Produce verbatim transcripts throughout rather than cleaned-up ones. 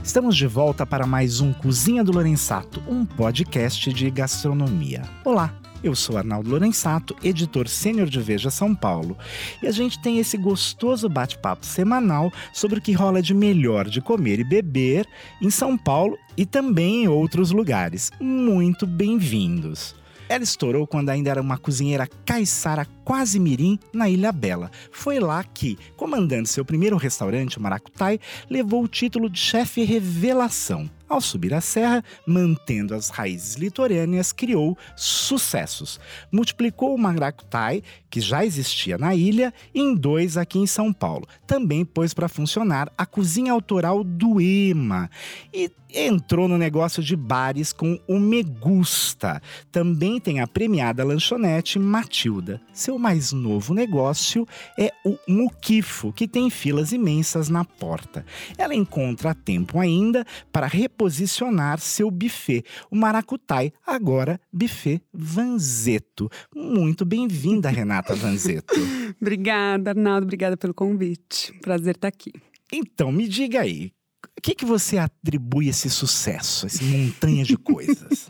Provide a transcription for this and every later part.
Estamos de volta para mais um Cozinha do Lorenzato, um podcast de gastronomia. Olá, eu sou Arnaldo Lorenzato, editor sênior de Veja São Paulo, e a gente tem esse gostoso bate-papo semanal sobre o que rola de melhor de comer e beber em São Paulo e também em outros lugares. Muito bem-vindos! Ela estourou quando ainda era uma cozinheira caiçara quase mirim na Ilha Bela. Foi lá que, comandando seu primeiro restaurante, o Maracutai, levou o título de chefe revelação. Ao subir a serra, mantendo as raízes litorâneas, criou sucessos. Multiplicou o Maracutai, que já existia na ilha, em dois aqui em São Paulo. Também pôs para funcionar a cozinha autoral do Ema. E entrou no negócio de bares com o Me Gusta. Também tem a premiada lanchonete Matilda. Seu mais novo negócio é o Muquifo, que tem filas imensas na porta. Ela encontra tempo ainda para reposicionar seu buffet, o Maracutai, agora buffet Vanzeto. Muito bem-vinda, Renata Vanzeto. Obrigada, Arnaldo. Obrigada pelo convite. Prazer estar aqui. Então, me diga aí, o que, que você atribui esse sucesso, essa montanha de coisas?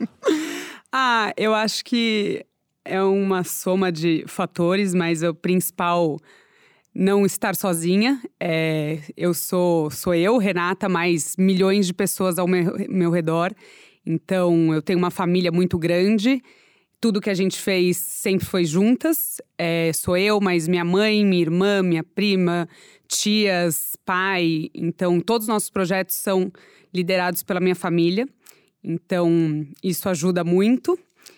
Ah, eu acho que é uma soma de fatores, mas o principal, não estar sozinha. É, eu sou, sou eu, Renata, mais milhões de pessoas ao meu, meu redor. Então, eu tenho uma família muito grande. Tudo que a gente fez sempre foi juntas. É, sou eu, mas minha mãe, minha irmã, minha prima, tias, pai. Então, todos os nossos projetos são liderados pela minha família. Então, isso ajuda muito.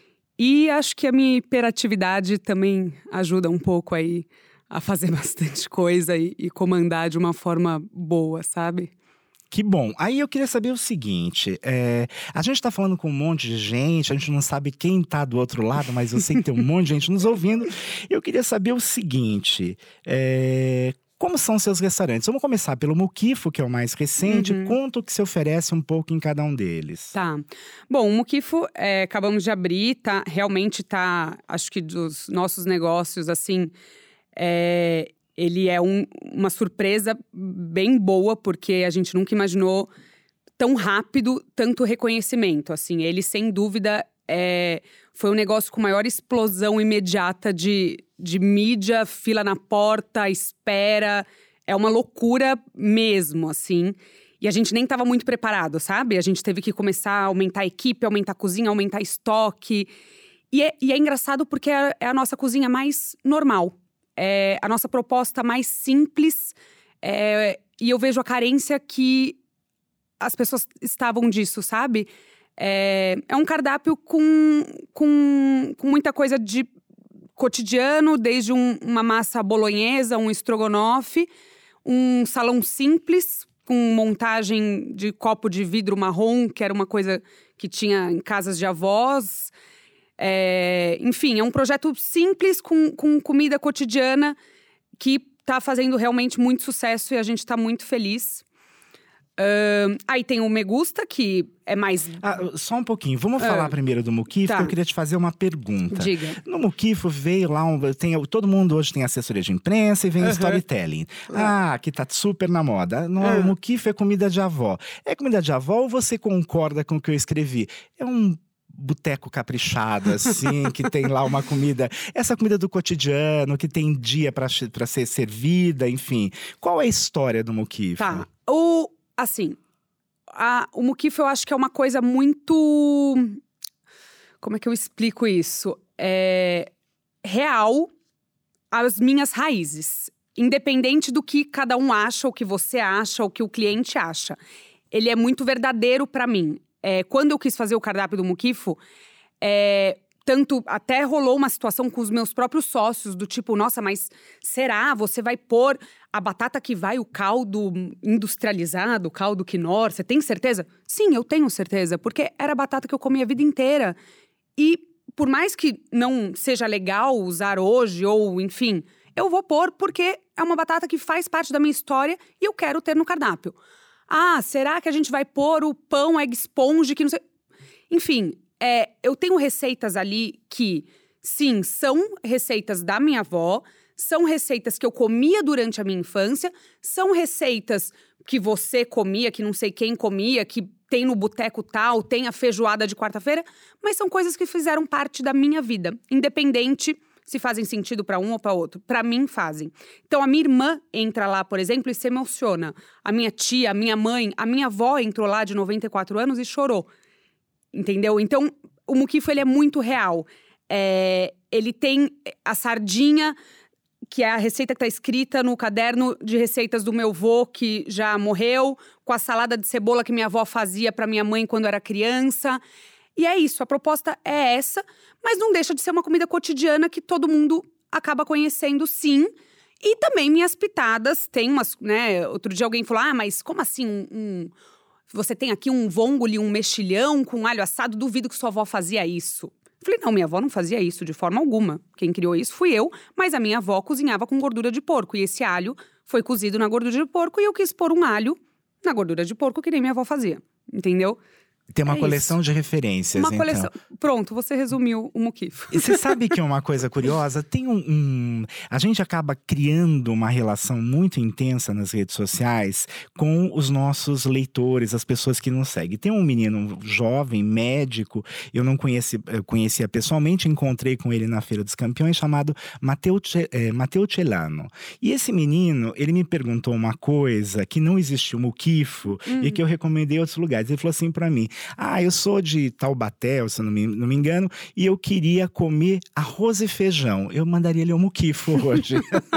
E acho que a minha hiperatividade também ajuda um pouco aí a fazer bastante coisa e, e comandar de uma forma boa, sabe? Que bom. Aí eu queria saber o seguinte, é, a gente tá falando com um monte de gente, a gente não sabe quem tá do outro lado, mas eu sei que tem um monte de gente nos ouvindo. Eu queria saber o seguinte, é, como são seus restaurantes? Vamos começar pelo Muquifo, que é o mais recente. Uhum. Conta o que se oferece um pouco em cada um deles. Tá. Bom, o Muquifo, é, acabamos de abrir, tá, realmente tá, acho que dos nossos negócios, assim, é, ele é um, uma surpresa bem boa, porque a gente nunca imaginou tão rápido tanto reconhecimento, assim. Ele, sem dúvida, é, foi um negócio com maior explosão imediata de, de mídia, fila na porta, espera. É uma loucura mesmo, assim. E a gente nem estava muito preparado, sabe? A gente teve que começar a aumentar a equipe, aumentar a cozinha, aumentar estoque. E é, e é engraçado porque é, é a nossa cozinha mais normal. É a nossa proposta mais simples. É, e eu vejo a carência que as pessoas estavam disso, sabe? É, é um cardápio com, com, com muita coisa de cotidiano, desde um, uma massa bolonhesa, um estrogonofe, um salão simples, com montagem de copo de vidro marrom, que era uma coisa que tinha em casas de avós. É, enfim, é um projeto simples, com, com comida cotidiana, que está fazendo realmente muito sucesso e a gente está muito feliz. Uh, aí tem o Me Gusta, que é mais… Ah, só um pouquinho, vamos uh, falar primeiro do Muquifo, tá. Que eu queria te fazer uma pergunta. Diga. No Muquifo veio lá, um, tem, todo mundo hoje tem assessoria de imprensa e vem uh-huh. storytelling. Uh. Ah, que tá super na moda. No, uh. O Muquifo é comida de avó. É comida de avó ou você concorda com o que eu escrevi? É um boteco caprichado, assim, que tem lá uma comida… Essa comida do cotidiano, que tem dia pra, pra ser servida, enfim. Qual é a história do Muquifo? Tá, o… Assim, a, o Muquifo eu acho que é uma coisa muito… Como é que eu explico isso? É real às minhas raízes. Independente do que cada um acha, o que você acha, o que o cliente acha. Ele é muito verdadeiro pra mim. É, quando eu quis fazer o cardápio do Muquifo, é, tanto até rolou uma situação com os meus próprios sócios, do tipo, nossa, mas será? Você vai pôr a batata que vai, o caldo industrializado, o caldo quinoa, você tem certeza? Sim, eu tenho certeza, porque era a batata que eu comi a vida inteira. E por mais que não seja legal usar hoje, ou enfim, eu vou pôr porque é uma batata que faz parte da minha história e eu quero ter no cardápio. Ah, será que a gente vai pôr o pão egg sponge que não sei… Enfim, é, eu tenho receitas ali que, sim, são receitas da minha avó, são receitas que eu comia durante a minha infância, são receitas que você comia, que não sei quem comia, que tem no boteco tal, tem a feijoada de quarta-feira, mas são coisas que fizeram parte da minha vida, independente se fazem sentido para um ou para outro. Para mim, fazem. Então, a minha irmã entra lá, por exemplo, e se emociona. A minha tia, a minha mãe, a minha avó entrou lá de noventa e quatro anos e chorou. Entendeu? Então, o muquifo, ele é muito real. É, ele tem a sardinha, que é a receita que está escrita no caderno de receitas do meu avô, que já morreu, com a salada de cebola que minha avó fazia para minha mãe quando era criança. E é isso, a proposta é essa, mas não deixa de ser uma comida cotidiana que todo mundo acaba conhecendo, sim. E também minhas pitadas, tem umas, né? Outro dia alguém falou, ah, mas como assim um... um você tem aqui um vongole, um mexilhão com alho assado, duvido que sua avó fazia isso. Falei, não, minha avó não fazia isso de forma alguma. Quem criou isso fui eu, mas a minha avó cozinhava com gordura de porco. E esse alho foi cozido na gordura de porco e eu quis pôr um alho na gordura de porco que nem minha avó fazia, entendeu? Tem uma É coleção isso. de referências, Uma então. coleção. Pronto, você resumiu o muquifo. E você sabe que é uma coisa curiosa? Tem um, um… A gente acaba criando uma relação muito intensa nas redes sociais com os nossos leitores, as pessoas que nos seguem. Tem um menino jovem, médico, eu não conheci, eu conhecia pessoalmente, encontrei com ele na Feira dos Campeões, chamado Matteo, é, Matteo Celano. E esse menino, ele me perguntou uma coisa que não existiu muquifo hum. e que eu recomendei em outros lugares. Ele falou assim pra mim, ah, eu sou de Taubaté, se eu não me, não me engano, e eu queria comer arroz e feijão. Eu mandaria ele um muquifo hoje.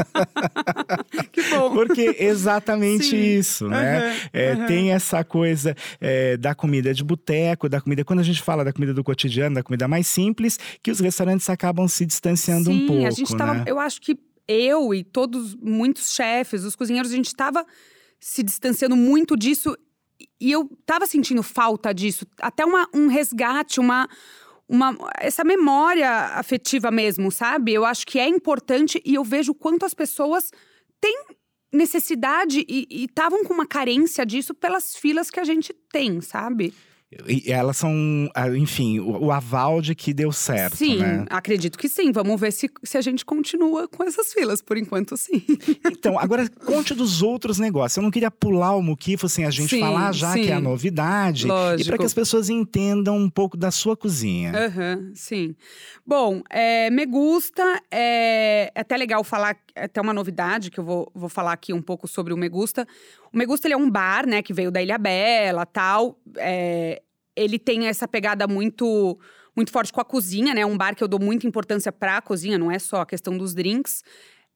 Que bom. Porque exatamente Sim. isso, né? Uhum, É, uhum. Tem essa coisa é, da comida de boteco, da comida… Quando a gente fala da comida do cotidiano, da comida mais simples, que os restaurantes acabam se distanciando Sim, um pouco, a gente tava, né? eu acho que eu e todos, muitos chefes, os cozinheiros, a gente estava se distanciando muito disso. E eu tava sentindo falta disso, até uma, um resgate, uma, uma, essa memória afetiva mesmo, sabe? Eu acho que é importante e eu vejo quanto as pessoas têm necessidade e estavam com uma carência disso pelas filas que a gente tem, sabe? E elas são, enfim, o, o aval de que deu certo, sim, né? Acredito que sim. Vamos ver se, se a gente continua com essas filas. Por enquanto, sim. Então, agora conte dos outros negócios. Eu não queria pular o muquifo sem a gente sim, falar já sim. que é a novidade. Lógico. E para que as pessoas entendam um pouco da sua cozinha. Uhum, sim. Bom, é, me gusta, é, é até legal falar, é até uma novidade que eu vou, vou falar aqui um pouco sobre o Me Gusta. O Me Gusta, ele é um bar, né, que veio da Ilha Bela, tal. É, ele tem essa pegada muito, muito forte com a cozinha, né? Um bar que eu dou muita importância para a cozinha, não é só a questão dos drinks.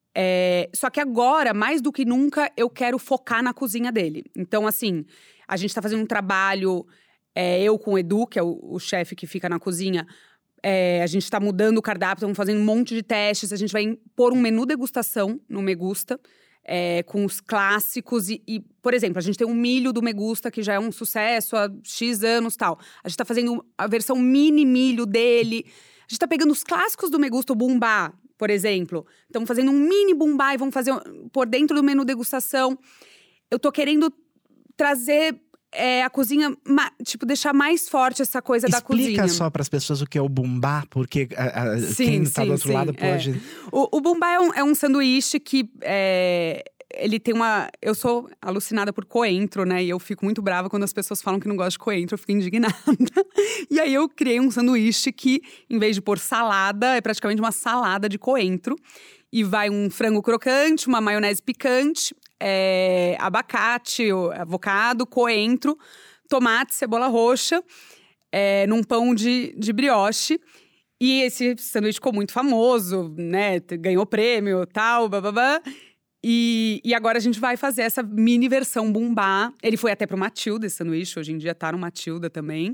É, só que agora, mais do que nunca, eu quero focar na cozinha dele. Então, assim, a gente tá fazendo um trabalho, é, eu com o Edu, que é o, o chefe que fica na cozinha. É, a gente tá mudando o cardápio, estamos fazendo um monte de testes. A gente vai pôr um menu degustação no Me Gusta. É, com os clássicos e, e, por exemplo, a gente tem um milho do Me Gusta, que já é um sucesso há X anos e tal. A gente tá fazendo a versão mini milho dele. A gente tá pegando os clássicos do Me Gusta, o bumbá, por exemplo. Estamos fazendo um mini bumbá e vamos fazer por dentro do menu degustação. Eu tô querendo trazer… É, a cozinha, tipo, deixar mais forte essa coisa Explica da cozinha. Explica só para as pessoas o que é o bumbá, porque a, a, sim, quem está do outro sim, lado pode… É. O, o bumbá é um, é um sanduíche que… É, ele tem uma… Eu sou alucinada por coentro, né? E eu fico muito brava quando as pessoas falam que não gostam de coentro. Eu fico indignada. E aí eu criei um sanduíche que, em vez de pôr salada, é praticamente uma salada de coentro. E vai um frango crocante, uma maionese picante… É, abacate, avocado, coentro, tomate, cebola roxa, é, num pão de, de brioche. E esse sanduíche ficou muito famoso, né? Ganhou prêmio, tal, bababá. E, e agora a gente vai fazer essa mini versão bumbá. Ele foi até pro Matilda, esse sanduíche. Hoje em dia tá no Matilda também.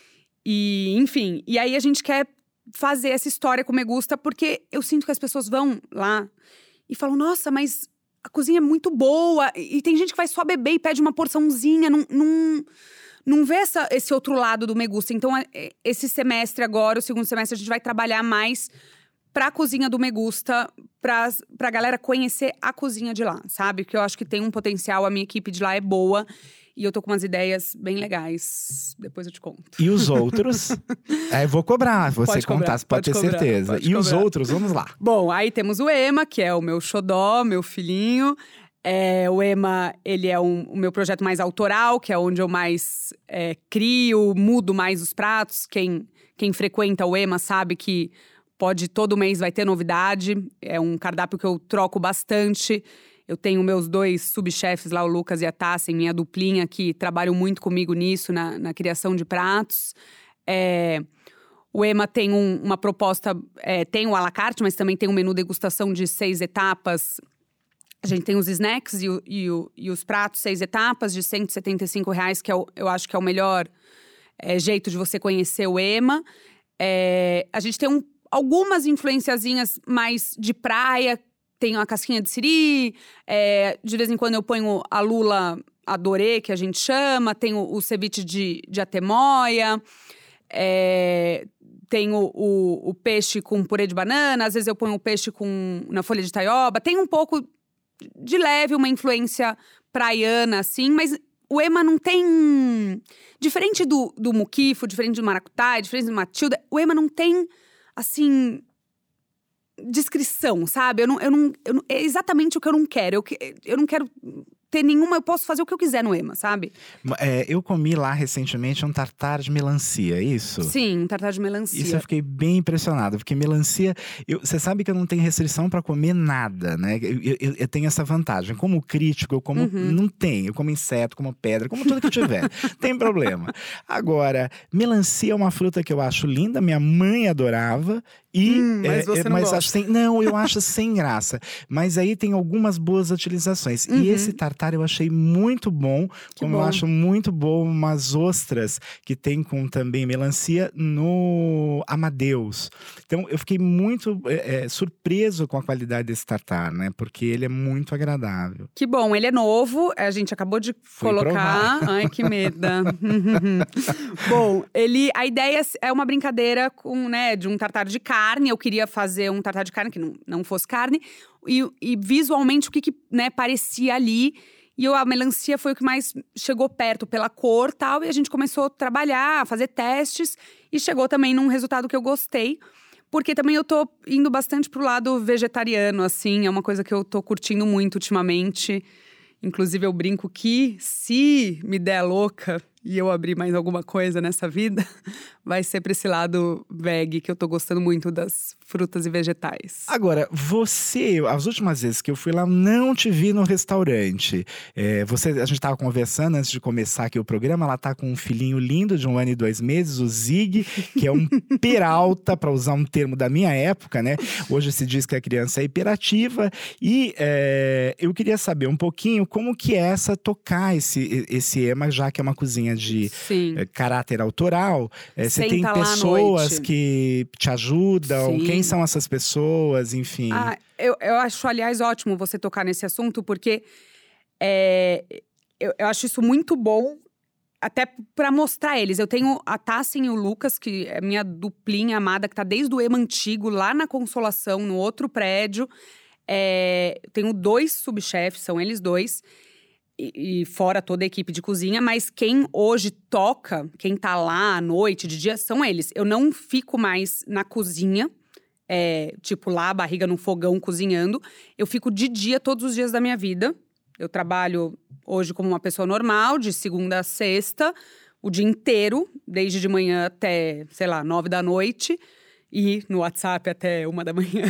E, enfim, e aí a gente quer fazer essa história com o Me Gusta, porque eu sinto que as pessoas vão lá e falam, nossa, mas… a cozinha é muito boa, e tem gente que vai só beber e pede uma porçãozinha, não, não, não vê essa, esse outro lado do Me Gusta. Então, esse semestre agora, o segundo semestre, a gente vai trabalhar mais pra cozinha do Me Gusta, pra, pra galera conhecer a cozinha de lá, sabe? Porque eu acho que tem um potencial, a minha equipe de lá é boa. E eu tô com umas ideias bem legais. Depois eu te conto. E os outros? é, eu vou cobrar, você pode contar, cobrar, você pode, pode ter cobrar, certeza. pode E cobrar. os outros, vamos lá. Bom, aí temos o Ema, que é o meu xodó, meu filhinho. É, o Ema, ele é um, o meu projeto mais autoral, que é onde eu mais é, crio, mudo mais os pratos. Quem, quem frequenta o Ema sabe que pode, todo mês vai ter novidade. É um cardápio que eu troco bastante. Eu tenho meus dois subchefes lá, o Lucas e a Tassin, minha duplinha, que trabalham muito comigo nisso, na, na criação de pratos. É, o Ema tem um, uma proposta, é, tem o à la carte, mas também tem um menu degustação de seis etapas. A gente tem os snacks e, o, e, o, e os pratos, seis etapas, de cento e setenta e cinco reais, que é o, eu acho que é o melhor é, jeito de você conhecer o Ema. É, a gente tem um, algumas influenciazinhas mais de praia. Tenho a casquinha de siri, é, de vez em quando eu ponho a lula adorê, que a gente chama. Tenho o ceviche de, de atemoia. É, tenho o, o peixe com purê de banana. Às vezes eu ponho o peixe com, na folha de taioba. Tem um pouco de leve, uma influência praiana, assim. Mas o Ema não tem… Diferente do, do muquifo, diferente do maracutaia, diferente do matilda. O Ema não tem, assim… descrição, sabe? Eu não, eu não, eu não, é exatamente o que eu não quero. Eu, eu não quero ter nenhuma… Eu posso fazer o que eu quiser no Ema, sabe? É, eu comi lá recentemente um tartar de melancia, é isso? Sim, um tartar de melancia. Isso eu fiquei bem impressionado, porque melancia… Você sabe que eu não tenho restrição pra comer nada, né? Eu, eu, eu tenho essa vantagem. Como crítico, eu como… Uhum. Não tem. Eu como inseto, como pedra, como tudo que tiver. Tem problema. Agora, melancia é uma fruta que eu acho linda. Minha mãe adorava. E, hum, mas é, você é, não mas gosta. acho sem, não, eu acho sem graça. Mas aí tem algumas boas utilizações. Uhum. E esse tartar eu achei muito bom. Que como bom. eu acho muito bom umas ostras que tem com também melancia no Amadeus. Então eu fiquei muito é, é, surpreso com a qualidade desse tartar, né? Porque ele é muito agradável. Que bom, ele é novo, a gente acabou de Fui colocar. provar. Ai, que medo. Bom, ele, a ideia é uma brincadeira com, né, de um tartar de carne. Eu queria fazer um tartar de carne que não, não fosse carne. E, e visualmente o que, que né, parecia ali. E eu, a melancia foi o que mais chegou perto pela cor e tal. E a gente começou a trabalhar, a fazer testes. E chegou também num resultado que eu gostei. Porque também eu tô indo bastante pro lado vegetariano, assim. É uma coisa que eu tô curtindo muito ultimamente. Inclusive, eu brinco que se me der louca e eu abrir mais alguma coisa nessa vida, vai ser pra esse lado veg, que eu tô gostando muito das frutas e vegetais. Agora, você, as últimas vezes que eu fui lá, não te vi no restaurante. É, você, a gente tava conversando antes de começar aqui o programa, ela tá com um filhinho lindo de um ano e dois meses, o Zig, que é um peralta, para usar um termo da minha época, né? Hoje se diz que a criança é hiperativa. E é, eu queria saber um pouquinho como que é essa tocar esse, esse Ema, já que é uma cozinha de é, caráter autoral. É, você tem pessoas que te ajudam? Sim. Quem são essas pessoas? Enfim. Ah, eu, eu acho, aliás, ótimo você tocar nesse assunto, porque é, eu, eu acho isso muito bom, até para mostrar eles. Eu tenho a Tassin e o Lucas, que é minha duplinha amada, que tá desde o Ema antigo, lá na Consolação, no outro prédio. É, eu tenho dois subchefes, são eles dois. E, e fora toda a equipe de cozinha, mas quem hoje toca, quem tá lá à noite, de dia, são eles. Eu não fico mais na cozinha, é, tipo lá, barriga no fogão, cozinhando. Eu fico de dia todos os dias da minha vida. Eu trabalho hoje como uma pessoa normal, de segunda a sexta, o dia inteiro, desde de manhã até, sei lá, nove da noite. E no WhatsApp até uma da manhã.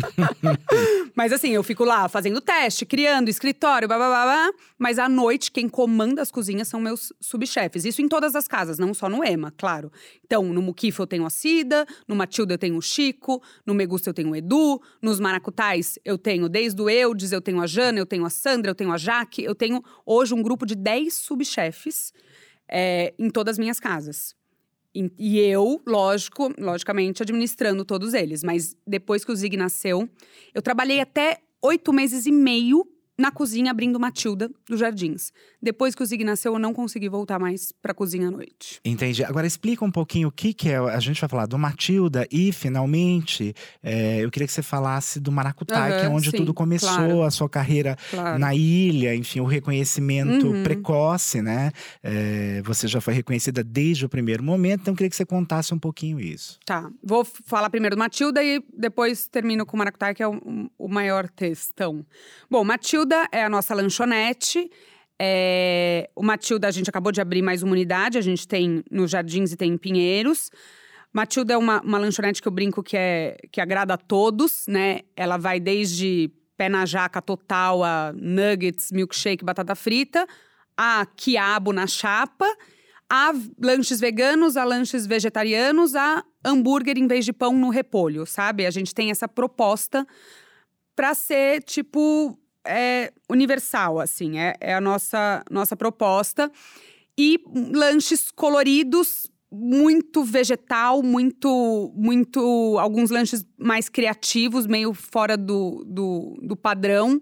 Mas assim, eu fico lá fazendo teste, criando escritório, blá, blá, blá, blá. Mas à noite, quem comanda as cozinhas são meus subchefes. Isso em todas as casas, não só no Ema, claro. Então, no Muquifo eu tenho a Cida, no Matilda eu tenho o Chico, no Megusta eu tenho o Edu, nos Maracutais eu tenho desde o Eudes, eu tenho a Jana, eu tenho a Sandra, eu tenho a Jaque. Eu tenho hoje um grupo de dez subchefes é, em todas as minhas casas. E eu, lógico, logicamente, administrando todos eles. Mas depois que o Zig nasceu, eu trabalhei até oito meses e meio na cozinha abrindo Matilda dos Jardins. Depois que o Zig nasceu, eu não consegui voltar mais pra cozinha à noite. Entendi. Agora explica um pouquinho o que que é. A gente vai falar do Matilda e, finalmente, é, eu queria que você falasse do Maracutaí, Uhum, que é onde sim, tudo começou, claro. a sua carreira Claro. na ilha, enfim, o reconhecimento Uhum. precoce, né? É, você já foi reconhecida desde o primeiro momento, então eu queria que você contasse um pouquinho isso. Tá, vou f- falar primeiro do Matilda e depois termino com o Maracutaí, que é o, o maior textão. Bom, Matilda é a nossa lanchonete. É, o Matilda, a gente acabou de abrir mais uma unidade, a gente tem nos Jardins e tem em Pinheiros. Matilda é uma, uma lanchonete que eu brinco que, é, que agrada a todos, né? Ela vai desde pé na jaca total a nuggets, milkshake, batata frita, a quiabo na chapa, a lanches veganos, a lanches vegetarianos, a hambúrguer em vez de pão no repolho, sabe? A gente tem essa proposta pra ser, tipo, é, universal, assim. É, é a nossa, nossa proposta. E lanches coloridos, muito vegetal, muito, muito… Alguns lanches mais criativos, meio fora do, do, do padrão.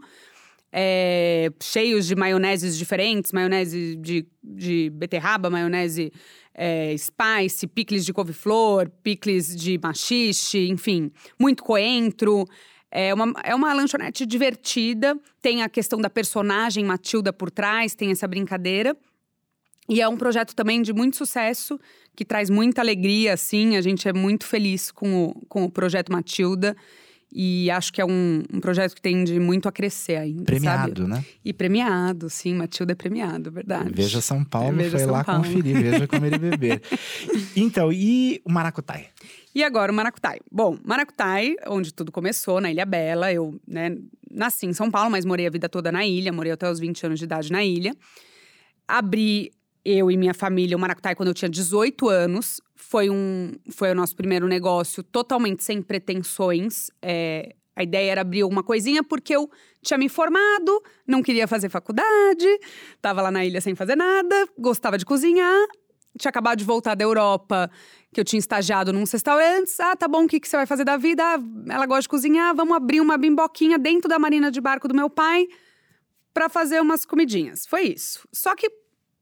É, cheios de maioneses diferentes, maionese de, de beterraba, maionese é, spice, picles de couve-flor, picles de machixe, enfim, muito coentro. É uma, é uma lanchonete divertida, tem a questão da personagem Matilda por trás, tem essa brincadeira. E é um projeto também de muito sucesso, que traz muita alegria, assim, a gente é muito feliz com o, com o projeto Matilda. E acho que é um, um projeto que tende muito a crescer ainda, Premiado, sabe? né? E premiado, sim. Matilda é premiado, verdade. Veja São Paulo, Veja foi São lá Paulo. conferir, veja comer e beber. Então, e o Maracutaí? E agora o Maracutaí. Bom, Maracutaí, onde tudo começou, na Ilha Bela. Eu, né, nasci em São Paulo, mas morei a vida toda na ilha. Morei até os vinte anos de idade na ilha. Abri, eu e minha família, o Maracutaí quando eu tinha dezoito anos. Foi, um, foi o nosso primeiro negócio totalmente sem pretensões. É, a ideia era abrir uma coisinha porque eu tinha me formado, não queria fazer faculdade, tava lá na ilha sem fazer nada, gostava de cozinhar. Tinha acabado de voltar da Europa, que eu tinha estagiado num restaurante. Ah, tá bom, o que, que você vai fazer da vida? Ah, ela gosta de cozinhar, vamos abrir uma bimboquinha dentro da marina de barco do meu pai pra fazer umas comidinhas. Foi isso. Só que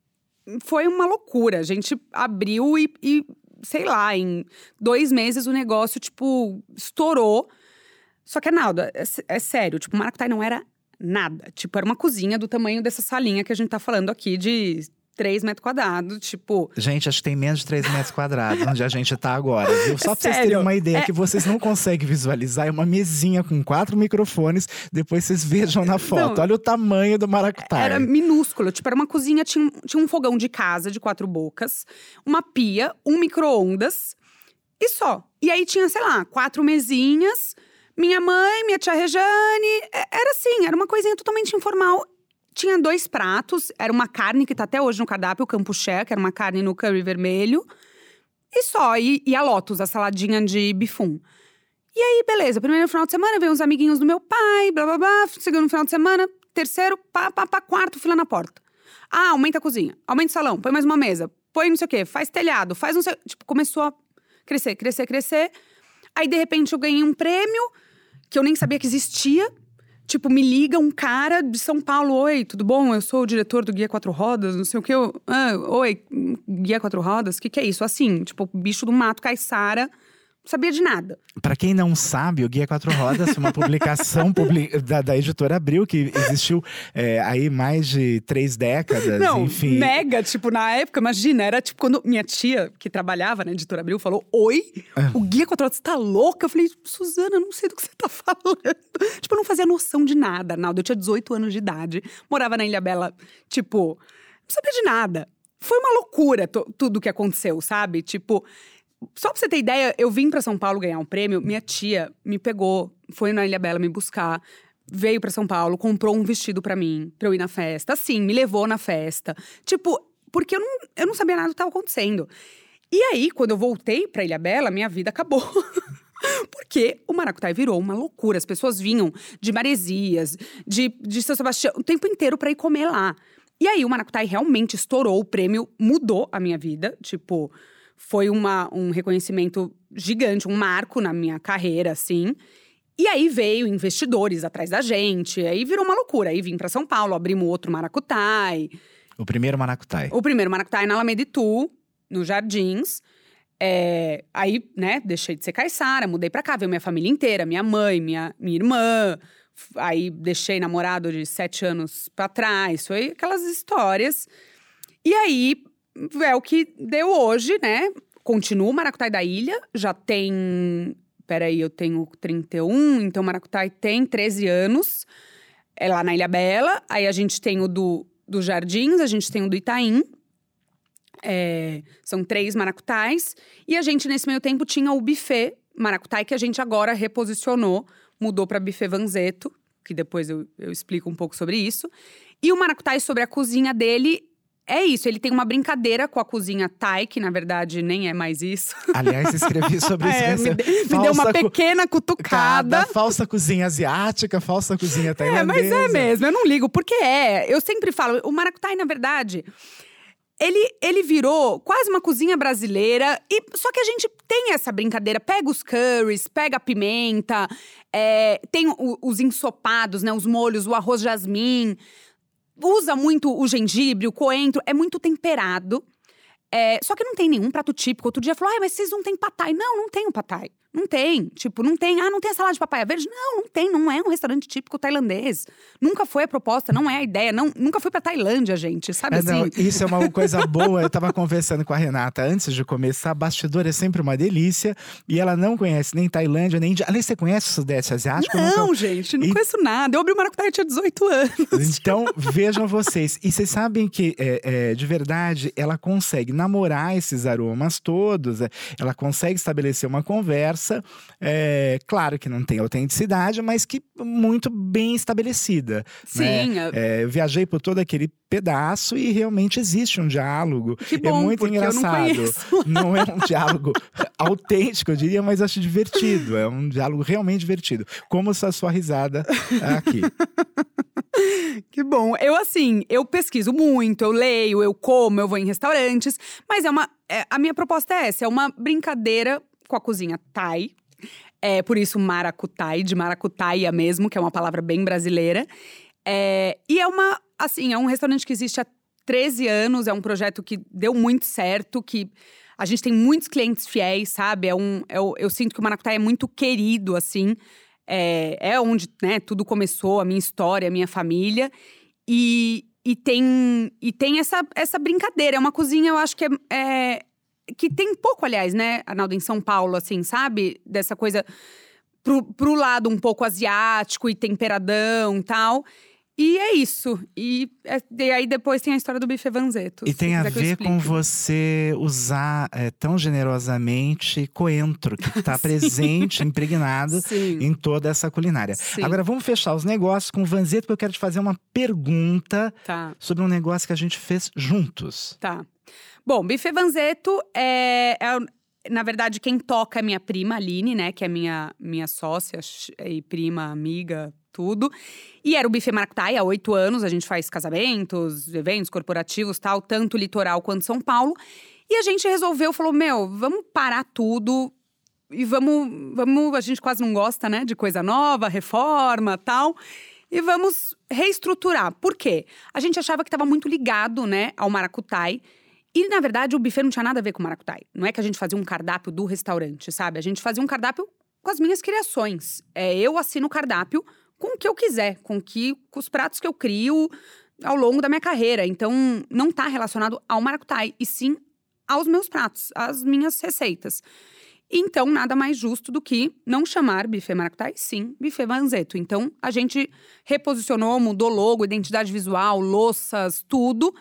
foi uma loucura. A gente abriu e, e sei lá, em dois meses o negócio, tipo, estourou. Só que, Arnaldo, é, é sério, tipo, o Maracutaí não era nada. Tipo, era uma cozinha do tamanho dessa salinha que a gente tá falando aqui de três metros quadrados, tipo… Gente, acho que tem menos de três metros quadrados, onde a gente tá agora, viu? Só É pra vocês sério? terem uma ideia, É… que vocês não conseguem visualizar, é uma mesinha com quatro microfones, depois vocês vejam na foto. Não, olha o tamanho do Maracutaí. Era minúsculo, tipo, era uma cozinha, tinha, tinha um fogão de casa de quatro bocas, uma pia, um micro-ondas e só. E aí tinha, sei lá, quatro mesinhas, minha mãe, minha tia Rejane, era assim, era uma coisinha totalmente informal. Tinha dois pratos, era uma carne que tá até hoje no cardápio, o campuchê, que era uma carne no curry vermelho. E só, e, e a Lotus, a saladinha de bifum. E aí, beleza, primeiro final de semana, veio uns amiguinhos do meu pai, blá, blá, blá. Segundo final de semana, terceiro, pá, pá, pá, quarto, fila na porta. Ah, aumenta a cozinha, aumenta o salão, põe mais uma mesa, põe não sei o quê, faz telhado, faz não sei… Tipo, começou a crescer, crescer, crescer. Aí, de repente, eu ganhei um prêmio que eu nem sabia que existia. Tipo, me liga um cara de São Paulo. Oi, tudo bom? Eu sou o diretor do Guia Quatro Rodas, não sei o que. Eu, ah, oi, Guia Quatro Rodas? O que, que é isso? Assim, tipo, bicho do mato, caiçara. Não sabia de nada. Pra quem não sabe, o Guia Quatro Rodas foi uma publicação publi- da, da editora Abril, que existiu é, aí mais de três décadas, Não, enfim. mega, tipo, na época, imagina, era tipo quando minha tia, que trabalhava na editora Abril, falou: Oi, o Guia Quatro Rodas, você tá louca? Eu falei: Suzana, não sei do que você tá falando. Tipo, eu não fazia noção de nada, Arnaldo. Eu tinha dezoito anos de idade, morava na Ilha Bela, tipo, não sabia de nada. Foi uma loucura to- tudo que aconteceu, sabe? Tipo… Só pra você ter ideia, eu vim pra São Paulo ganhar um prêmio, minha tia me pegou, foi na Ilha Bela me buscar, veio pra São Paulo, comprou um vestido pra mim, pra eu ir na festa. Assim, me levou na festa. Tipo, porque eu não, eu não sabia nada do que tava acontecendo. E aí, quando eu voltei pra Ilha Bela, minha vida acabou. Porque o Maracutaí virou uma loucura. As pessoas vinham de Maresias, de, de São Sebastião, o tempo inteiro pra ir comer lá. E aí, o Maracutaí realmente estourou, o prêmio mudou a minha vida, tipo… Foi uma, um reconhecimento gigante, um marco na minha carreira, assim. E aí veio investidores atrás da gente, aí virou uma loucura. Aí vim pra São Paulo, abrimos outro Maracutai. O primeiro Maracutai. O primeiro Maracutai na Alameda Itu, nos Jardins. É, aí, né, deixei de ser caiçara, mudei pra cá, veio minha família inteira, minha mãe, minha, minha irmã. Aí deixei namorado de sete anos pra trás, foi aquelas histórias. E aí, é o que deu hoje, né? Continua o Maracutai da Ilha, já tem… Peraí, eu tenho trinta e um, então o Maracutai tem treze anos. É lá na Ilha Bela. Aí a gente tem o do, do Jardins, a gente tem o do Itaim. É, são três Maracutais. E a gente, nesse meio tempo, tinha o buffet Maracutai, que a gente agora reposicionou. Mudou para buffet Vanzeto, que depois eu, eu explico um pouco sobre isso. E o Maracutai, sobre a cozinha dele… É isso, ele tem uma brincadeira com a cozinha Thai, que na verdade nem é mais isso. Aliás, escrevi sobre isso. É, me, de, me deu uma pequena cutucada. Falsa cozinha asiática, falsa cozinha tailandesa. É, mas é mesmo, eu não ligo, porque é. Eu sempre falo, o Maracutai, na verdade… Ele, ele virou quase uma cozinha brasileira, e só que a gente tem essa brincadeira. Pega os curries, pega a pimenta, é, tem o, os ensopados, né, os molhos, o arroz jasmim… Usa muito o gengibre, o coentro, é muito temperado. É, só que não tem nenhum prato típico. Outro dia falou, ah, mas vocês não têm patai. Não, não tem o patai. Não tem. Tipo, não tem. Ah, não tem a salada de papaya verde? Não, não tem. Não é um restaurante típico tailandês. Nunca foi a proposta, não é a ideia. Não, nunca foi pra Tailândia, gente. Sabe é, assim? Não, isso é uma coisa boa. Eu tava conversando com a Renata antes de começar. Bastidor é sempre uma delícia. E ela não conhece nem Tailândia, nem… Aliás, você conhece o Sudeste Asiático? Não, nunca... gente. Não e... conheço nada. Eu abri o Maracutai, eu tinha dezoito anos. Então, vejam vocês. E vocês sabem que, é, é, de verdade, ela consegue namorar esses aromas todos. É, ela consegue estabelecer uma conversa… É, É, claro que não tem autenticidade, mas que muito bem estabelecida. Sim. Né? É, eu viajei por todo aquele pedaço e realmente existe um diálogo. Que bom, é muito engraçado. Não, não é um diálogo autêntico, eu diria, mas acho divertido. É um diálogo realmente divertido. Como essa sua risada aqui. Que bom. Eu, assim, eu pesquiso muito, eu leio, eu como, eu vou em restaurantes. Mas é uma… É, a minha proposta é essa, é uma brincadeira com a cozinha Thai. É, por isso, Maracutai, de maracutaia mesmo, que é uma palavra bem brasileira. É, e é uma, assim, é um restaurante que existe há treze anos, é um projeto que deu muito certo, que a gente tem muitos clientes fiéis, sabe? É um, é, eu, eu sinto que o Maracutai é muito querido, assim. É, é onde, né, tudo começou, a minha história, a minha família. E, e tem, e tem essa, essa brincadeira, é uma cozinha, eu acho que é… é que tem pouco, aliás, né, Arnaldo, em São Paulo, assim, sabe? Dessa coisa pro, pro lado um pouco asiático e temperadão e tal. E é isso. E, é, e aí depois tem a história do buffet Vanzeto. E tem a ver com você usar é, tão generosamente coentro, que está presente, impregnado Sim. em toda essa culinária. Sim. Agora vamos fechar os negócios com o Vanzeto, porque eu quero te fazer uma pergunta tá. sobre um negócio que a gente fez juntos. Tá. Bom, buffet Vanzeto é, é, na verdade, quem toca é minha prima, Aline, né? Que é minha, minha sócia e prima, amiga, tudo. E era o buffet Maracutai há oito anos. A gente faz casamentos, eventos corporativos, tal. Tanto litoral quanto São Paulo. E a gente resolveu, falou, meu, vamos parar tudo. E vamos, vamos… A gente quase não gosta, né? De coisa nova, reforma, tal… E vamos reestruturar. Por quê? A gente achava que estava muito ligado, né, ao Maracutai. E, na verdade, o buffet não tinha nada a ver com o Maracutai. Não é que a gente fazia um cardápio do restaurante, sabe? A gente fazia um cardápio com as minhas criações. É, eu assino o cardápio com o que eu quiser, com, que, com os pratos que eu crio ao longo da minha carreira. Então, não está relacionado ao Maracutai, e sim aos meus pratos, às minhas receitas. Então, nada mais justo do que não chamar buffet Maracutai, sim, buffet Vanzeto. Então, a gente reposicionou, mudou logo, identidade visual, louças, tudo.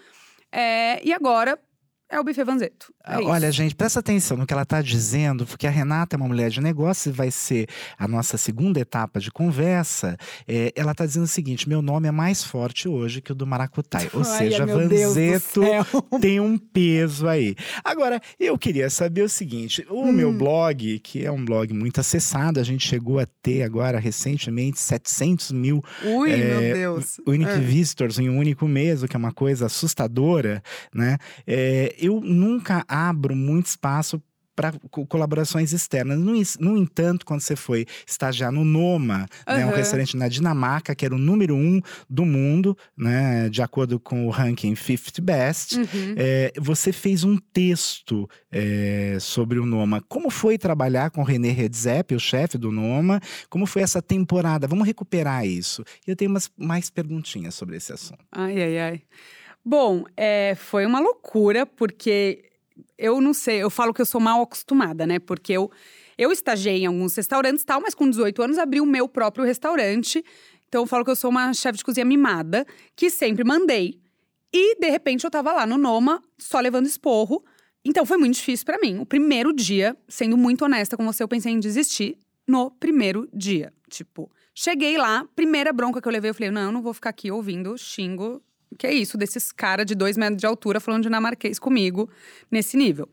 É, e agora… É o buffet Vanzeto. É Olha, isso. gente, presta atenção no que ela está dizendo, porque a Renata é uma mulher de negócio e vai ser a nossa segunda etapa de conversa. É, ela está dizendo o seguinte: meu nome é mais forte hoje que o do Maracutai. Ou Ai, seja, meu Vanzeto Deus do céu. tem um peso aí. Agora, eu queria saber o seguinte: o hum. meu blog, que é um blog muito acessado, a gente chegou a ter agora recentemente setecentos mil Ui, é, meu Deus. Unique é. Visitors em um único mês, o que é uma coisa assustadora, né? É, eu nunca abro muito espaço para colaborações externas. No, no entanto, quando você foi estagiar no Noma, uhum. né, um restaurante na Dinamarca, que era o número um do mundo, né, de acordo com o ranking fifty Best, uhum. é, você fez um texto é, sobre o Noma. Como foi trabalhar com o René Redzepi, o chefe do Noma? Como foi essa temporada? Vamos recuperar isso. E eu tenho umas mais perguntinhas sobre esse assunto. Ai, ai, ai. Bom, é, foi uma loucura, porque eu não sei, eu falo que eu sou mal acostumada, né? Porque eu, eu estagiei em alguns restaurantes e tal, mas com dezoito anos abri o meu próprio restaurante. Então eu falo que eu sou uma chefe de cozinha mimada, que sempre mandei. E, de repente, eu tava lá no Noma, só levando esporro. Então foi muito difícil pra mim. O primeiro dia, sendo muito honesta com você, eu pensei em desistir no primeiro dia. Tipo, cheguei lá, primeira bronca que eu levei, eu falei, não, eu não vou ficar aqui ouvindo xingo. Que é isso, desses caras de dois metros de altura falando dinamarquês comigo, nesse nível.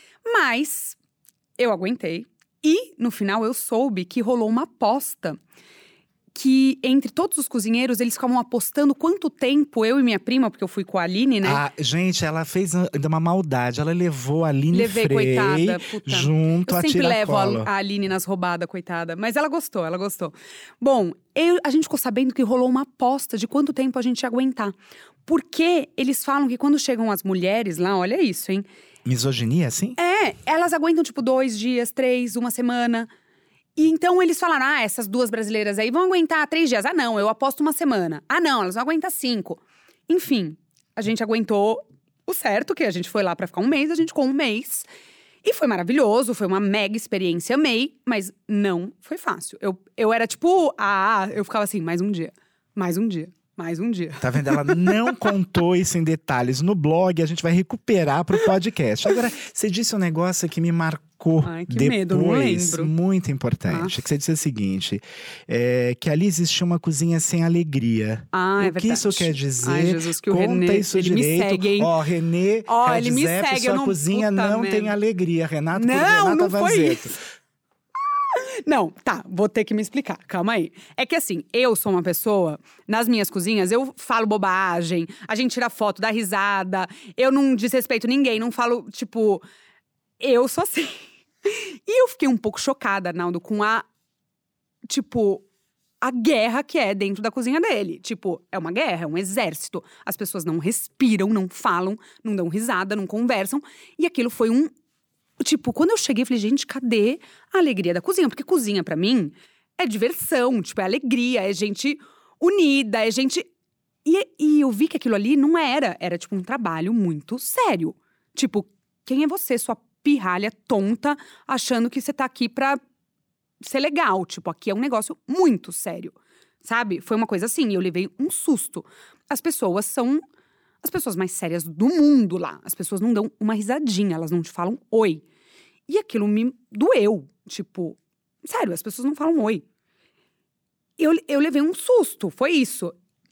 Mas eu aguentei. E, no final, eu soube que rolou uma aposta. Que, entre todos os cozinheiros, eles ficavam apostando quanto tempo eu e minha prima, porque eu fui com a Aline, né? Ah, gente, ela fez ainda uma maldade. Ela levou a Aline Levei, Frey coitada, puta. junto eu a sempre levo tiracolo. a, a Aline nas roubadas, coitada. Mas ela gostou, ela gostou. Bom, eu, a gente ficou sabendo que rolou uma aposta de quanto tempo a gente ia aguentar. Porque eles falam que quando chegam as mulheres lá, olha isso, hein? Misoginia, assim? É, elas aguentam tipo dois dias, três, uma semana. E então eles falaram, ah, essas duas brasileiras aí vão aguentar três dias. Ah, não, eu aposto uma semana. Ah, não, elas vão aguentar cinco. Enfim, a gente aguentou o certo, que a gente foi lá pra ficar um mês, a gente ficou um mês. E foi maravilhoso, foi uma mega experiência, amei. Mas não foi fácil. Eu, eu era tipo, ah, eu ficava assim, mais um dia, mais um dia. Mais um dia. Tá vendo? Ela não contou isso em detalhes no blog, a gente vai recuperar pro podcast. Agora, você disse um negócio que me marcou. Ai, que depois, medo, não lembro. Muito importante. Que você disse o seguinte, é, que ali existia uma cozinha sem alegria. Ah, é o que verdade. isso quer dizer? Ai, Jesus, que o Conta René, isso ele direito. me segue, hein? Ó, René, Ó, ele me Redzepi, segue, sua eu não- cozinha puta não merda. tem alegria. Renato por Não, Renata não foi Vanzetto. isso. Não, tá, vou ter que me explicar, calma aí. É que assim, eu sou uma pessoa, nas minhas cozinhas, eu falo bobagem, a gente tira foto, dá risada, eu não desrespeito ninguém, não falo, tipo… Eu sou assim. E eu fiquei um pouco chocada, Arnaldo, com a… Tipo… a guerra que é dentro da cozinha dele. Tipo, é uma guerra, é um exército. As pessoas não respiram, não falam, não dão risada, não conversam. E aquilo foi um… Tipo, quando eu cheguei, eu falei, gente, cadê a alegria da cozinha? Porque cozinha, pra mim, é diversão, tipo, é alegria, é gente unida, é gente… E, e eu vi que aquilo ali não era, era tipo um trabalho muito sério. Tipo, quem é você, sua pirralha tonta, achando que você tá aqui pra ser legal? Tipo, aqui é um negócio muito sério, sabe? Foi uma coisa assim, e eu levei um susto. As pessoas são… as pessoas mais sérias do mundo lá. As pessoas não dão uma risadinha, elas não te falam oi. E aquilo me doeu. Tipo, sério, as pessoas não falam oi. Eu, eu levei um susto, foi isso.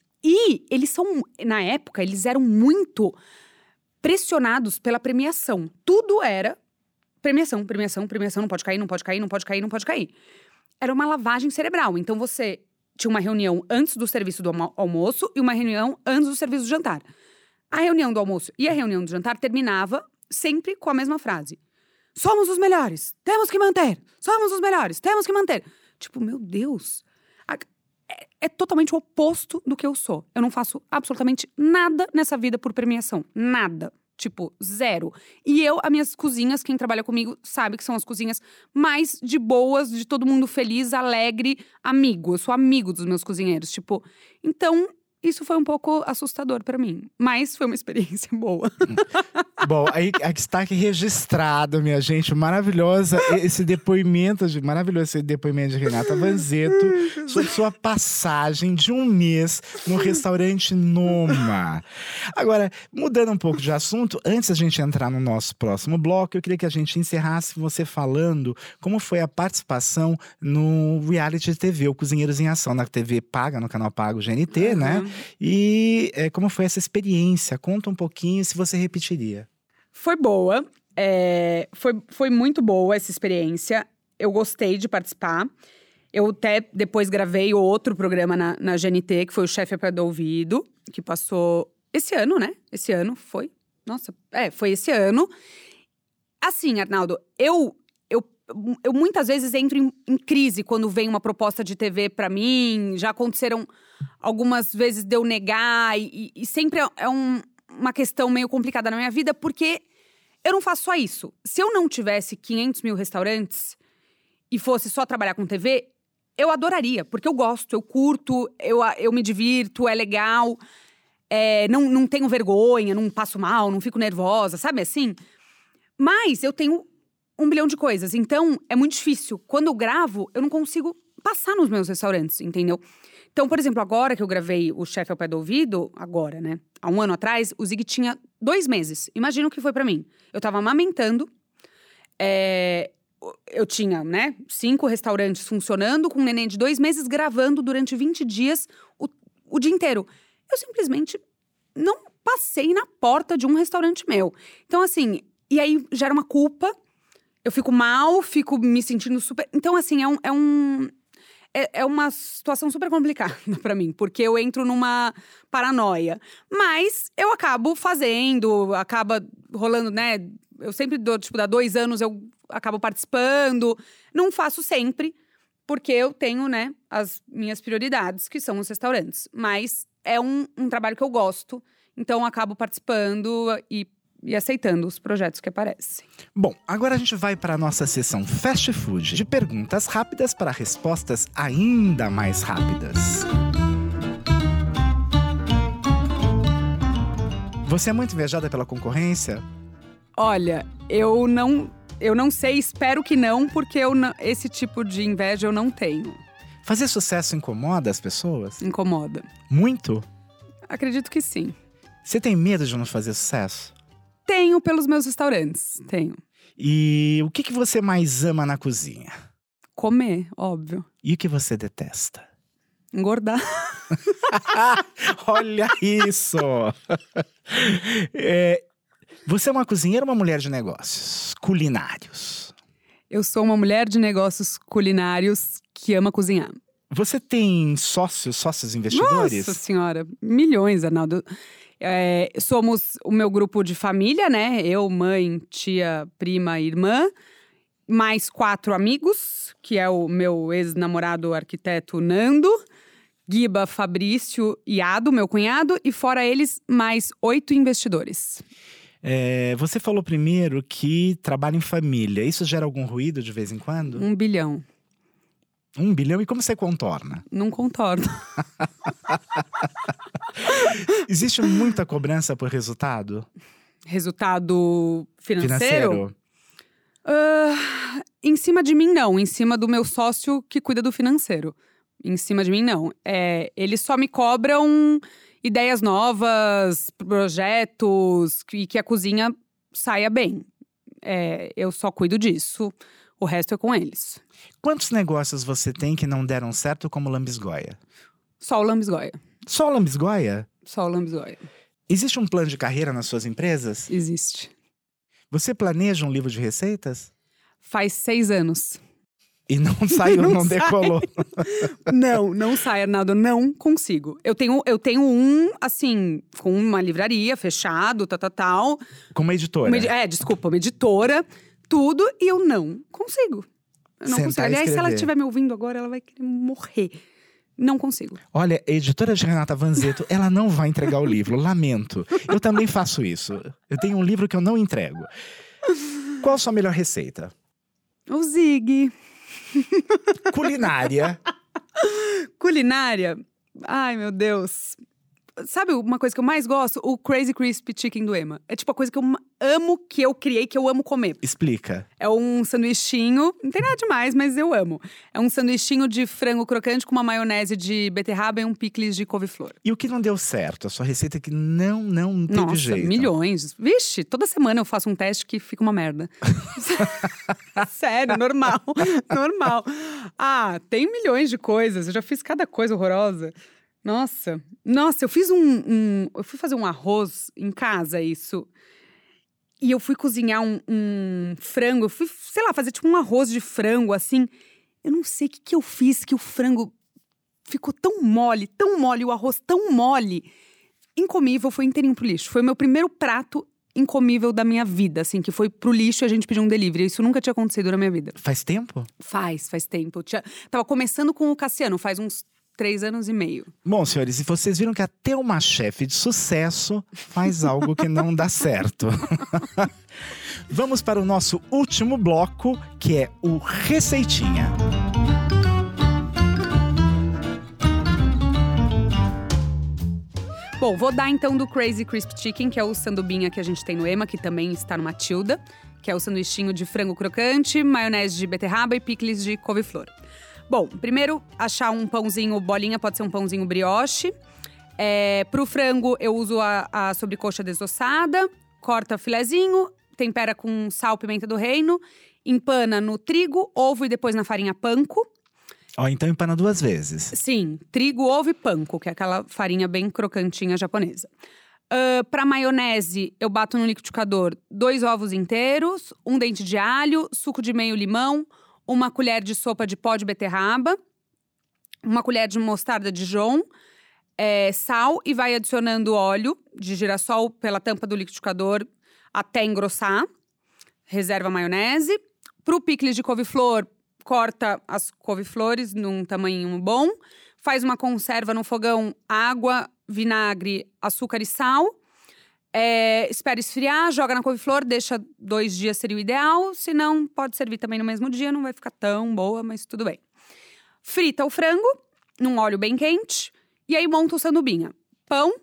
E eles são, na época, eles eram muito pressionados pela premiação. Tudo era premiação, premiação, premiação, não pode cair, não pode cair, não pode cair, não pode cair. Era uma lavagem cerebral. Então você tinha uma reunião antes do serviço do almo- almoço e uma reunião antes do serviço do jantar. A reunião do almoço e a reunião do jantar terminava sempre com a mesma frase. Somos os melhores, temos que manter. Somos os melhores, temos que manter. Tipo, meu Deus. A- É, é totalmente o oposto do que eu sou. Eu não faço absolutamente nada nessa vida por premiação. Nada. Tipo, zero. E eu, as minhas cozinhas, quem trabalha comigo sabe que são as cozinhas mais de boas, de todo mundo feliz, alegre, amigo. Eu sou amigo dos meus cozinheiros. Tipo, então… Isso foi um pouco assustador pra mim, mas foi uma experiência boa. Bom, aí está aqui registrado, minha gente, maravilhosa esse depoimento, de, maravilhoso esse depoimento de Renata Vanzetto sobre sua passagem de um mês no restaurante Noma. Agora, mudando um pouco de assunto, antes da gente entrar no nosso próximo bloco, eu queria que a gente encerrasse você falando como foi a participação no reality T V, o Cozinheiros em Ação, na T V paga, no canal pago G N T, uhum. né? E é, como foi essa experiência? Conta um pouquinho, se você repetiria. Foi boa, é, foi, foi muito boa essa experiência. Eu gostei de participar. Eu até depois gravei outro programa na, na G N T, que foi o Chefe a Pé do Ouvido, que passou esse ano, né? Esse ano foi. Nossa, é, foi esse ano. Assim, Arnaldo, eu, eu, eu muitas vezes entro em, em crise quando vem uma proposta de T V pra mim. Já aconteceram algumas vezes de eu negar. E, e sempre é, é um, uma questão meio complicada na minha vida, porque eu não faço só isso. Se eu não tivesse quinhentos mil restaurantes e fosse só trabalhar com T V, eu adoraria, porque eu gosto, eu curto, eu, eu me divirto, é legal. É, não, não tenho vergonha, não passo mal, não fico nervosa, sabe assim? Mas eu tenho um bilhão de coisas, então é muito difícil. Quando eu gravo, eu não consigo passar nos meus restaurantes, entendeu? Então, por exemplo, agora que eu gravei o Chefe ao Pé do Ouvido, agora, né? Há um ano atrás, o Zig tinha dois meses. Imagina o que foi pra mim. Eu tava amamentando, é, eu tinha, né, cinco restaurantes funcionando, com um neném de dois meses, gravando durante vinte dias o, o dia inteiro. Eu simplesmente não passei na porta de um restaurante meu. Então, assim, e aí gera uma culpa, eu fico mal, fico me sentindo super… Então, assim, é um… É, um, é, é uma situação super complicada pra mim, porque eu entro numa paranoia. Mas eu acabo fazendo, acaba rolando, né… Eu sempre dou, tipo, dá dois anos eu acabo participando. Não faço sempre, porque eu tenho, né, as minhas prioridades, que são os restaurantes. Mas é um, um trabalho que eu gosto, então eu acabo participando e, e aceitando os projetos que aparecem. Bom, agora a gente vai para a nossa sessão Fast Food, de perguntas rápidas para respostas ainda mais rápidas. Você é muito invejada pela concorrência? Olha, eu não, eu não sei, espero que não, porque eu não, esse tipo de inveja eu não tenho. Fazer sucesso incomoda as pessoas? Incomoda. Muito? Acredito que sim. Você tem medo de não fazer sucesso? Tenho pelos meus restaurantes, tenho. E o que, que você mais ama na cozinha? Comer, óbvio. E o que você detesta? Engordar. Olha isso! é, você é uma cozinheira ou uma mulher de negócios culinários? Eu sou uma mulher de negócios culinários que ama cozinhar. Você tem sócios, sócios investidores? Nossa senhora, milhões, Arnaldo. É, somos o meu grupo de família, né? Eu, mãe, tia, prima, irmã. Mais quatro amigos, que é o meu ex-namorado arquiteto Nando. Guiba, Fabrício e Ado, meu cunhado. E fora eles, mais oito investidores. É, você falou primeiro que trabalha em família. Isso gera algum ruído de vez em quando? Um bilhão. Um bilhão? E como você contorna? Não contorno. Existe muita cobrança por resultado? Resultado financeiro? Financeiro? Uh, em cima de mim, não. Em cima do meu sócio que cuida do financeiro. Em cima de mim, não. É, eles só me cobram ideias novas, projetos, e que a cozinha saia bem. É, eu só cuido disso. O resto é com eles. Quantos negócios você tem que não deram certo como Lambisgoia? Só o Lambisgoia. Só o Lambisgoia? Só o Lambisgoia. Existe um plano de carreira nas suas empresas? Existe. Você planeja um livro de receitas? Faz seis anos. E não saiu, não, não sai. decolou. Não, não sai, Arnaldo. Não consigo. Eu tenho, eu tenho um, assim, com uma livraria, fechado, tal, tal, tal. Com uma editora? Uma edi- é, desculpa, uma editora. Tudo, e eu não consigo. Eu não Sentar consigo. e Aliás, se ela escrever. estiver me ouvindo agora, ela vai querer morrer. Não consigo. Olha, a editora de Renata Vanzetto, ela não vai entregar o livro, lamento. Eu também faço isso. Eu tenho um livro que eu não entrego. Qual a sua melhor receita? O Zig. Culinária. Culinária. Ai, meu Deus. Sabe uma coisa que eu mais gosto? O Crazy Crispy Chicken do Ema. É tipo a coisa que eu ma- amo, que eu criei, que eu amo comer. Explica. É um sanduichinho, não tem nada demais, mas eu amo. É um sanduichinho de frango crocante com uma maionese de beterraba e um picles de couve-flor. E o que não deu certo? A sua receita que não, não teve Nossa, jeito. milhões. Vixe, toda semana eu faço um teste que fica uma merda. Sério, normal. Normal. Ah, tem milhões de coisas. Eu já fiz cada coisa horrorosa. Nossa. Nossa, eu fiz um, um… Eu fui fazer um arroz em casa, isso… E eu fui cozinhar um, um frango, eu fui, sei lá, fazer tipo um arroz de frango, assim. Eu não sei o que, que eu fiz, que o frango ficou tão mole, tão mole, o arroz tão mole. Incomível, foi inteirinho pro lixo. Foi o meu primeiro prato incomível da minha vida, assim, que foi pro lixo e a gente pediu um delivery. Isso nunca tinha acontecido na minha vida. Faz tempo? Faz, faz tempo. Eu tinha, tava começando com o Cassiano, faz uns três anos e meio. Bom, senhores, e vocês viram que até uma chefe de sucesso faz algo que não dá certo. Vamos para o nosso último bloco, que é o Receitinha. Bom, vou dar então do Crazy Crisp Chicken, que é o sandubinha que a gente tem no Ema, que também está no Matilda, que é o sanduichinho de frango crocante, maionese de beterraba e picles de couve-flor. Bom, primeiro, achar um pãozinho bolinha, pode ser um pãozinho brioche. É, pro frango, eu uso a, a sobrecoxa desossada, corta filezinho, tempera com sal, pimenta do reino, empana no trigo, ovo e depois na farinha panko. Ó, então empana duas vezes. Sim, trigo, ovo e panko, que é aquela farinha bem crocantinha japonesa. Uh, para maionese, eu bato no liquidificador dois ovos inteiros, um dente de alho, suco de meio limão, uma colher de sopa de pó de beterraba, uma colher de mostarda Dijon, é, sal e vai adicionando óleo de girassol pela tampa do liquidificador até engrossar. Reserva a maionese. Pro picles de couve-flor, corta as couve-flores num tamanho bom. Faz uma conserva no fogão, água, vinagre, açúcar e sal. É, espera esfriar, joga na couve-flor, deixa dois dias seria o ideal. Se não, pode servir também no mesmo dia, não vai ficar tão boa, mas tudo bem. Frita o frango num óleo bem quente e aí monta o sandubinha. Pão,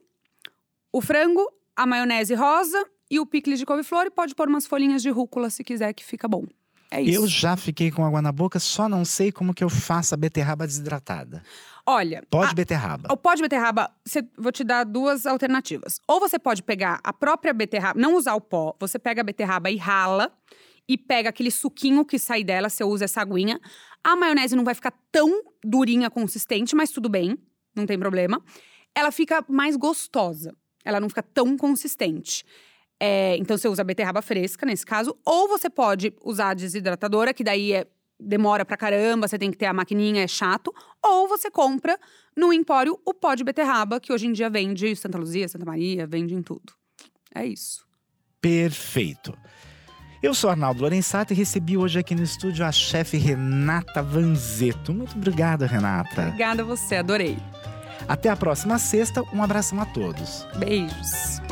o frango, a maionese rosa e o picles de couve-flor. E pode pôr umas folhinhas de rúcula se quiser, que fica bom. É isso. Eu já fiquei com água na boca, só não sei como que eu faço a beterraba desidratada. Olha… Pó de a, beterraba. O pó de beterraba, cê, vou te dar duas alternativas. Ou você pode pegar a própria beterraba, não usar o pó. Você pega a beterraba e rala. E pega aquele suquinho que sai dela, você usa essa aguinha. A maionese não vai ficar tão durinha, consistente, mas tudo bem. Não tem problema. Ela fica mais gostosa. Ela não fica tão consistente. É, então, você usa a beterraba fresca, nesse caso. Ou você pode usar a desidratadora, que daí é, demora pra caramba, você tem que ter a maquininha, é chato. Ou você compra no Empório o pó de beterraba, que hoje em dia vende em Santa Luzia, Santa Maria, vende em tudo. É isso. Perfeito. Eu sou Arnaldo Lorenzato e recebi hoje aqui no estúdio a chefe Renata Vanzetto. Muito obrigado, Renata. Obrigada a você, adorei. Até a próxima sexta, um abração a todos. Beijos.